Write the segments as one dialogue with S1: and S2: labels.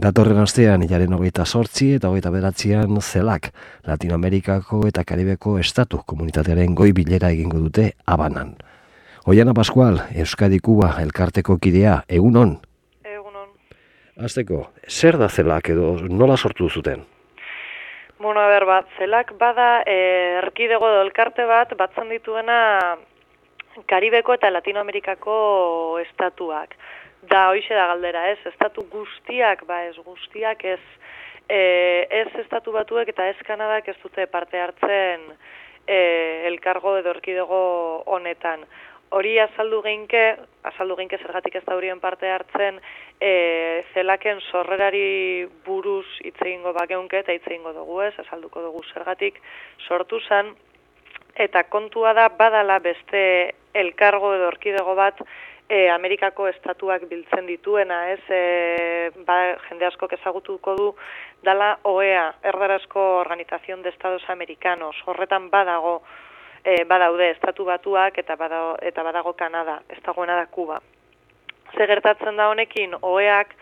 S1: Datorren astean, hilaren 28 eta 29an zelak, Latinoamerikako eta Karibeko estatu komunitatearen goi bilera egingo dute Habanan. Oiana Pascual, Euskadi Kuba elkarteko kidea, egunon?
S2: Egunon.
S1: Hasteko, zer da zelak edo nola sortu zuten?
S2: Bueno, zelak bada erkidego edo elkarte batzen dituena Karibeko eta Latinoamerikako estatuak. Da, hoixe da galdera, ez? Estatu guztiak, ez guztiak, ez estatu batuek eta ez Kanadak ez dute parte hartzen elkargo edo erkidego honetan. Hori azaldu geinke zergatik ez da horien parte hartzen zelaken sorrerari buruz hitz egingo bageunke eta hitz egingo dugu, ez? Azalduko dugu zergatik sortu zen, eta kontua da badala beste elkargo edo erkidego bat Amerikako estatuak biltzen dituena, ez? Jende askok ezagutuko du dala OEA, erdarazko Organización de Estados Americanos. Horretan badaude estatu batuak eta badago Kanada, ez dagoena da Kuba. Ze gertatzen da honekin, OEAk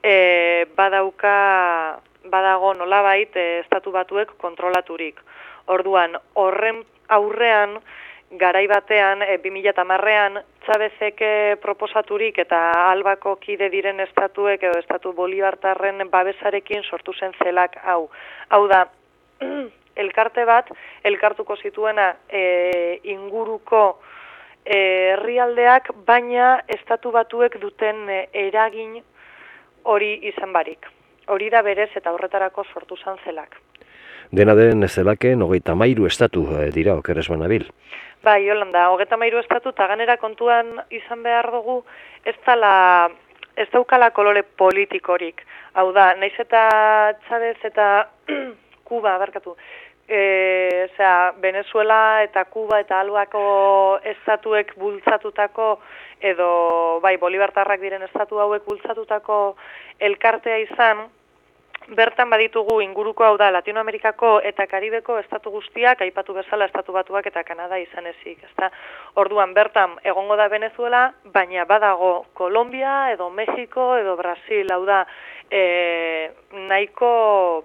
S2: badago nolabait estatu batuek kontrolaturik. Orduan, horren aurrean, garai batean, 2010ean, Chavezek proposaturik eta albako kide diren estatuek edo estatu bolibartarren babesarekin sortu zen zelak hau. Hau da, elkarte bat, elkartuko zituena inguruko herrialdeak, baina estatu batuek duten eragin hori izan barik. Hori da berez eta horretarako sortu zen zelak.
S1: Dena den zelaken 33 estatu dira, okeres banabil.
S2: Bai, Yolanda, 33 estatu eta ganera kontuan izan behar dugu ez daukala kolore politikorik. Hau da, naiz eta Chavez eta Kuba, Venezuela eta Kuba eta albako estatuek bultzatutako edo bolibartarrak diren estatu hauek bultzatutako elkartea izan, bertan baditugu inguruko, hau da, Latinoamerikako eta Karibeko estatu guztiak, aipatu bezala estatu batuak eta Kanada izan ezik. Orduan, bertan egongo da Venezuela, baina badago Kolombia edo Mexiko edo Brasil, hau da, nahiko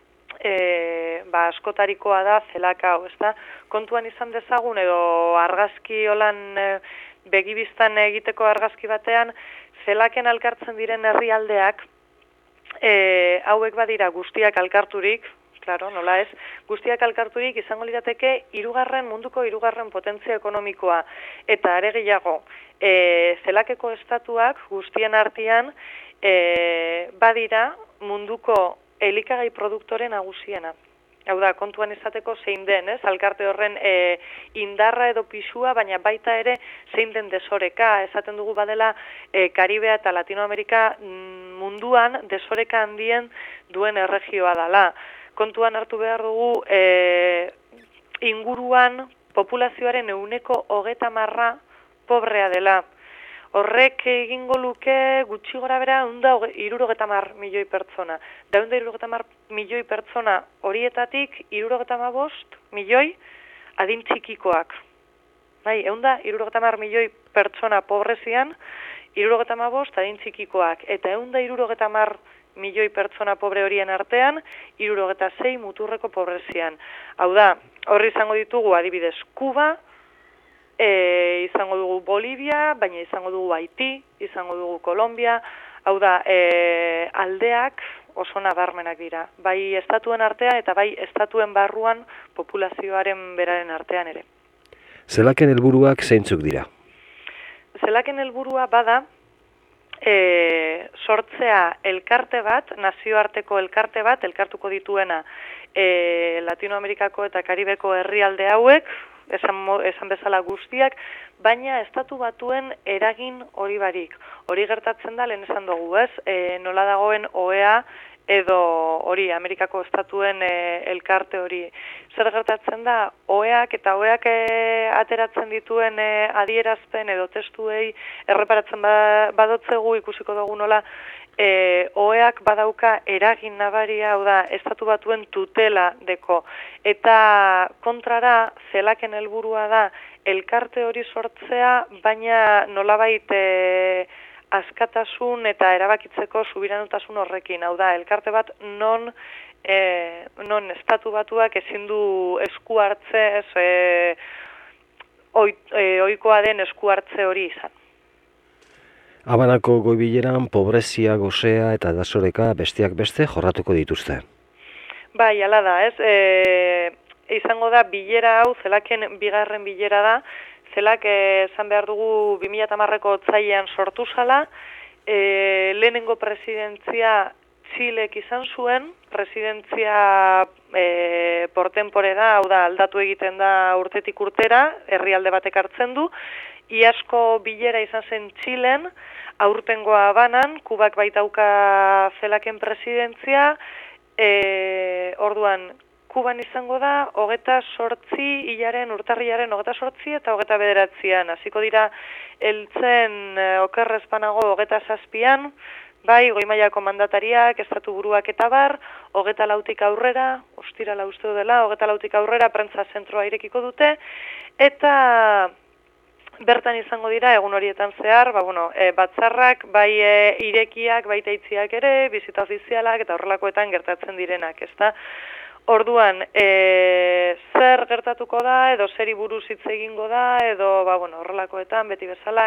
S2: askotarikoa da zelak hau, ezta? Kontuan izan dezagun edo argazki holan begibistan egiteko argazki batean, zelaken alkartzen diren herrialdeak, hauek badira guztiak alkarturik, claro, nola ez, guztiak alkarturik izango lirateke munduko hirugarren potentzia ekonomikoa, eta are gehiago, zelakeko estatuak guztien artean badira munduko elikagai produktore nagusiena. Hau da, kontuan izateko zein den, ez? Alkarte horren indarra edo pisua, baina baita ere zein den desoreka. Esaten dugu badela Karibea eta Latinoamerika munduan desoreka handien duen erregioa dela. Kontuan hartu behar dugu inguruan populazioaren 30% pobrea dela. Horrek egingo luke gutxi gora bera 170 milioi pertsona. Da 170 milioi pertsona horietatik 75 milioi adin txikikoak. Bai, 170 milioi pertsona pobrezian, 75 adin txikikoak. Eta 170 milioi pertsona pobre horien artean, 76 muturreko pobrezian. Hau da, horri izango ditugu adibidez Kuba, izango dugu Bolivia, baina izango dugu Haiti, izango dugu Kolombia, hau da, aldeak oso nabarmenak dira, bai estatuen artean eta bai estatuen barruan populazioaren beraren artean ere.
S1: Zelaken helburuak zeintzuk dira?
S2: Zelaken helburua bada, sortzea elkarte bat, nazioarteko elkarte bat, elkartuko dituena Latinoamerikako eta Karibeko herrialde hauek, esan bezala guztiak, baina estatu batuen eragin hori barik. Hori gertatzen da, lehen esan dugu, ez? Nola dagoen OEA edo hori, Amerikako estatuen elkarte hori. Zer gertatzen da, OEAk eta OEAk ateratzen dituen adierazpen edo testuei erreparatzen badotzegu ikusiko dugu nola, OEAk badauka eragin nabaria, hau da, estatu batuen tutela deko. Eta kontrara, zelaken helburua da, elkarte hori sortzea, baina nolabait askatasun eta erabakitzeko subiranotasun horrekin. Hau da, elkarte bat non estatu batuak ezin du esku hartze, ohikoa den esku hartze hori izan.
S1: Habanako goi-bileran pobrezia, gozea eta desoreka besteak beste jorratuko dituzte.
S2: Bai, hala da, ez? Izango da bilera hau, Zelaken bigarren bilera da, Zelak esan behar dugu 2010ko otsailean sortu zala, lehenengo presidentzia Txilek izan zuen, presidentzia portempore da, hau da, aldatu egiten da urtetik urtera, herrialde batek hartzen du, iazko bilera izan zen Txilen, aurtengoa Habanan, Kubak baitauka Zelaken presidentzia, orduan, Kuban izango da, 28 hilaren, urtarrilaren 28 eta 29an. Hasiko dira, heltzen okerrez banago 27an, bai, goi mailako mandatariak, estatu buruak eta bar, 24tik aurrera, ostirala uste dela, 24tik aurrera, prentza zentroa irekiko dute, eta bertan izango dira, egun horietan zehar, batzarrak, bai irekiak, bai itziak ere, bizita ofizialak eta horrelakoetan gertatzen direnak, ezta? Orduan, zer gertatuko da, edo zeri buruz hitz egingo da, edo horrelakoetan, beti bezala,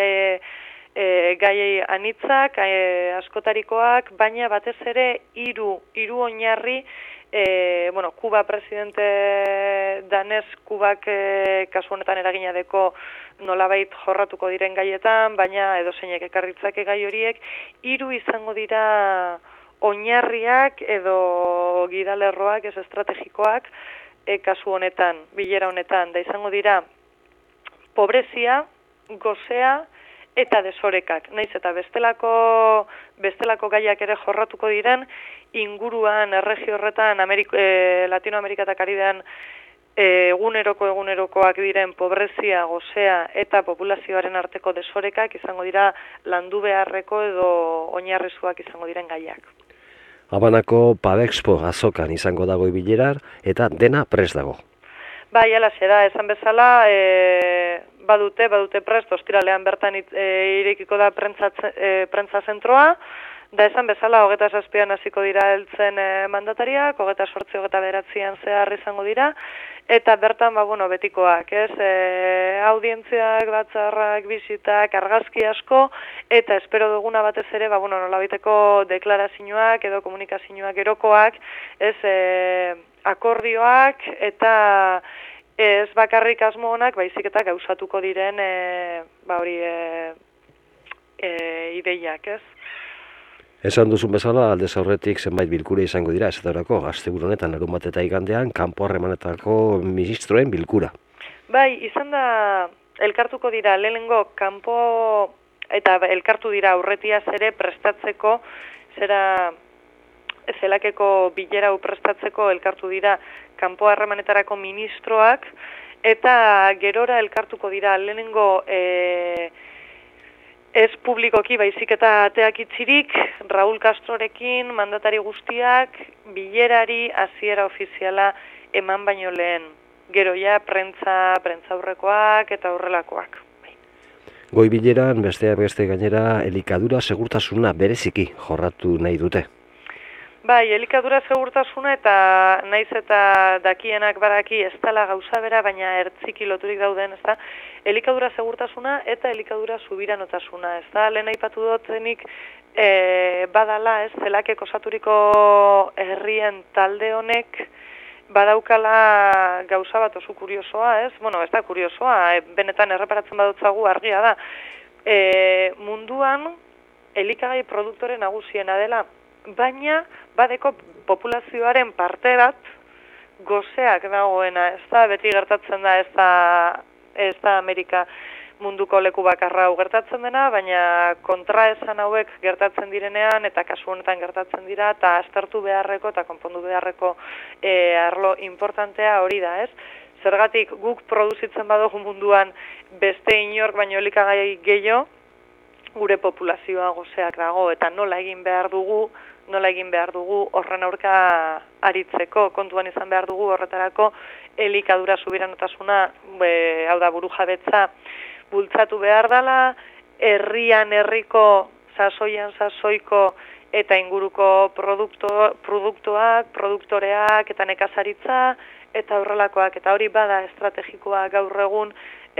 S2: gaiei anitzak, askotarikoak, baina batez ere hiru oinarri, Kuba presidente danez, Kubak kasu honetan eragina deko nolabait jorratuko diren gaietan, baina edo zeinek ekarritzake gai horiek, hiru izango dira oinarriak edo gidalerroak, ez estrategikoak, kasu honetan, bilera honetan, da izango dira pobrezia, gozea eta desorekak. Naiz eta bestelako gaiak ere jorratuko diren, inguruan, erregio horretan, Latinoamerika eta Karibean egunerokoak diren pobrezia, gozea eta populazioaren arteko desorekak izango dira landu beharreko edo oinarrizuak izango diren gaiak.
S1: Habanako Pabexpo azokan izango dago bilerar eta dena prest dago.
S2: Bai, alaxe da, esan bezala, badute prest, ostiralean bertan irekiko da prentza zentroa, da esan bezala, 27an hasiko dira heltzen mandatariak, 28, 29an zehar izango dira, eta bertan, betikoak, ez, audientziak, batzarrak, bisitak, argazki asko, eta espero duguna batez ere, nolabiteko deklarazioak edo komunikazioak erokoak, ez, akordioak, eta ez bakarrik asmo honak, baizik eta gauzatuko diren, ideiak, ez.
S1: Esan duzun bezala, aldez aurretik zenbait bilkura izango dira, ez daurako, asteburu honetan, larunbat eta igandean, kanpo harremanetako ministroen bilkura.
S2: Bai, izan da, elkartuko dira, lehenengo kanpo, eta elkartu dira aurretiaz ere prestatzeko, Zelakeko bilera prestatzeko elkartu dira kanpo harremanetarako ministroak, eta gerora elkartuko dira lehenengo ez publikoki baizik eta ateak itxirik, Raúl Castrorekin mandatari guztiak bilerari hasiera ofiziala eman baino lehen. Gero ja prentza aurrekoak eta horrelakoak.
S1: Goi bileran besteak beste gainera elikadura segurtasuna bereziki jorratu nahi dute.
S2: Bai, elikadura segurtasuna eta naiz eta dakienak badaki ez dela gauza bera, baina ertziki loturik dauden, ez da, elikadura segurtasuna eta elikadura subiranotasuna, ez da, lehen aipatu dutzenik badala, ez, Zelakek osaturiko herrien talde honek badaukala gauza bat oso kuriosoa, ez, ez da kuriosoa, benetan erreparatzen badutzagu argia da, munduan elikagai produktore nagusiena dela, baina badeko populazioaren parte bat gozeak dagoena, ez da beti gertatzen da, ez da Amerika munduko leku bakarra hau gertatzen dena, baina kontraesan hauek gertatzen direnean eta kasu honetan gertatzen dira eta aztertu beharreko eta konpondu beharreko arlo importantea hori da, ez? Zergatik guk produzitzen badugu munduan beste inork baino elikagai gehiago, gure populazioa gozeak dago eta nola egin behar dugu horren aurka aritzeko, kontuan izan behar dugu horretarako elikadura subiranotasuna, hau da burujabetza bultzatu behar dela, herrian herriko, sasoian sasoiko eta inguruko produktuak, produktoreak eta nekazaritza eta horrelakoak. Eta hori bada estrategikoa gaur egun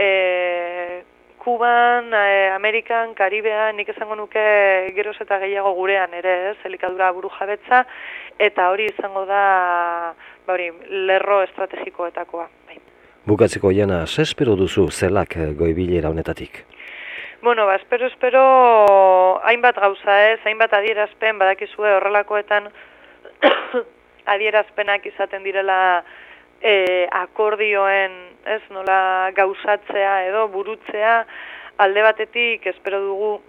S2: Kuban, Amerikan, Karibean, nik esango nuke geroz eta gehiago gurean ere, elikadura burujabetza, eta hori izango da lerro estrategikoetakoa.
S1: Bukatzeko Oiana, ze espero duzu zelak goibilera honetatik?
S2: Bueno, espero hainbat gauza hainbat adierazpen, badakizue horrelakoetan adierazpenak izaten direla akordioen, nola gauzatzea edo burutzea, alde batetik espero dugu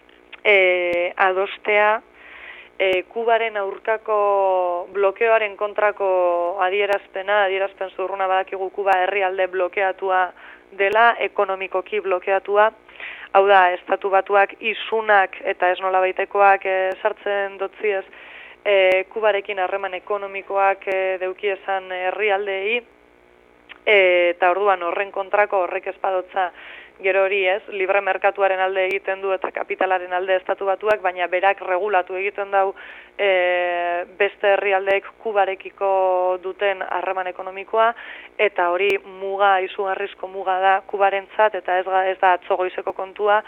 S2: adostea Kubaren aurkako blokeoaren kontrako adierazpen zurruna badakigu Kuba herrialde blokeatua dela, ekonomikoki blokeatua. Hau da, estatu batuak isunak eta ez nolabaitekoak sartzen dotziez Kubarekin harreman ekonomikoak deukiezan herrialdeei, eta orduan horren kontrako horrek espadotza gero hori libre merkatuaren alde egiten du eta kapitalaren alde estatu batuak, baina berak regulatu egiten dau beste herrialdeek Kubarekiko duten harreman ekonomikoa, eta hori muga, izugarrizko muga da Kubarentzat, eta ez da atzo goizeko kontua,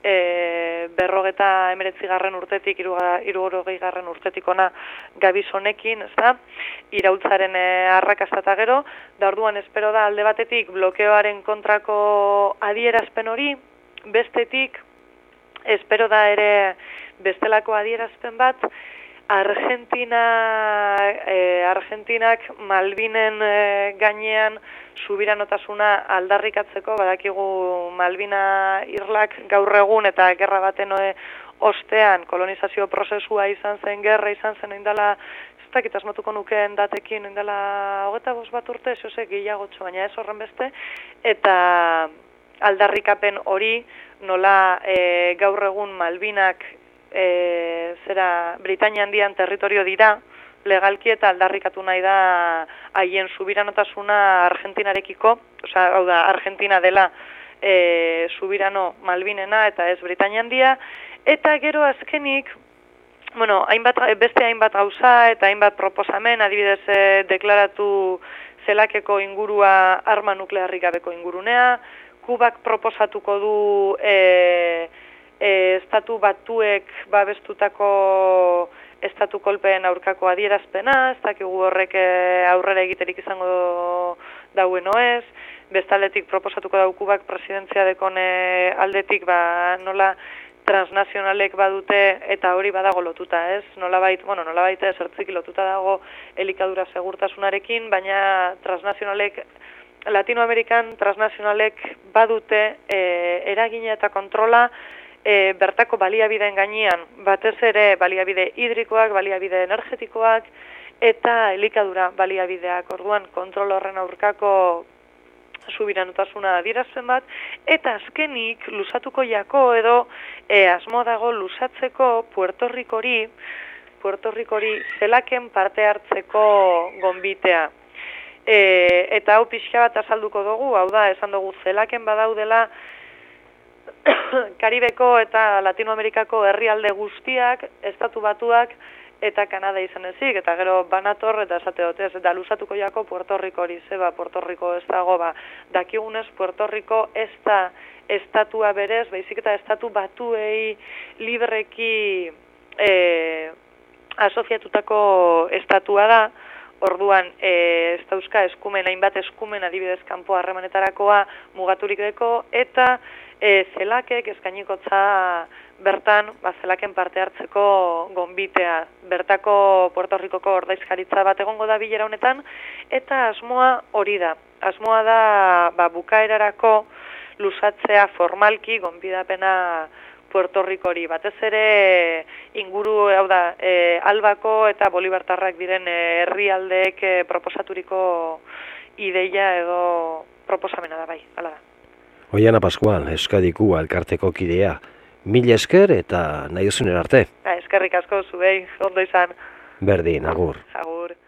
S2: 59. urtetik 60. urtetik ona gabiz honekin, iraultzaren arrakasta eta gero, da orduan espero da alde batetik blokeoaren kontrako adierazpen hori, bestetik espero da ere bestelako adierazpen bat, Argentinak Malbinen gainean subiranotasuna aldarrikatzeko, badakigu Malbina irlak gaur egun eta gerra baten ostean kolonizazio prozesua izan zen, gerra izan zen indala, ez dakit asmatuko nukeen datekin indala 25 bat urte, gehiagotxo, baina ez horren beste, eta aldarrikapen hori nola gaur egun Malbinak Britainia Handian territorio dira, legalki eta aldarrikatu nahi da haien subiranotasuna Argentinarekiko, hau da, Argentina dela subirano Malbinena eta ez Britainia Handia, eta gero azkenik, beste hainbat gauza eta hainbat proposamen, adibidez deklaratu zelakeko ingurua arma nuklearrik gabeko ingurunea, Kubak proposatuko du estatu batuek babestutako estatu kolpeen aurkako adierazpena, ez dakigu horrek aurrera egiterik izango dauen oez, bestaldetik proposatuko dau Kubak presidentzia dekon aldetik nola transnazionalek badute eta hori badago lotuta, ez? Nolabait zertzik lotuta dago elikadura segurtasunarekin, baina transnazionalek Latinoamerikan transnazionalek badute eragina eta kontrola bertako baliabideen gainean, batez ere baliabide hidrikoak, baliabide energetikoak eta elikadura baliabideak. Orduan kontrol horren aurkako subiranotasuna adierazpen bat, eta azkenik luzatuko jako edo asmo dago luzatzeko Puerto Ricori zelaken parte hartzeko gonbitea. Eta hau pixka bat azalduko dugu, hau da, esan dugu zelaken badaudela Karibeko eta Latinoamerikako herrialde guztiak, estatu batuak eta Kanada izan ezik, eta gero banator eta esate dutez, eta luzatuko jako Puerto Rico hori, Puerto Rico ez dago, dakigunez Puerto Rico ez da estatua berez, baizik eta estatu batuei libreki asoziatutako estatua da. Orduan, ez dauzka hainbat eskumen adibidez kanpo harremanetarakoa mugaturik deko, eta zelakek eskainikotza bertan zelaken parte hartzeko gonbitea. Bertako Puerto Ricoko ordezkaritza bat egongo da bilera honetan, eta asmoa hori da. Asmoa da bukaerarako luzatzea formalki gonbidapena Puerto Ricori, batez ere inguru, hau da, Albako eta Bolibartarrak diren herrialdeek proposaturiko ideia edo proposamena da bai, hala da.
S1: Oiana Pascual, Euskadiku elkarteko kidea, mila esker eta nahi duzunen arte.
S2: Eskerrik asko zuei, ondo izan.
S1: Berdin, agur.
S2: Agur.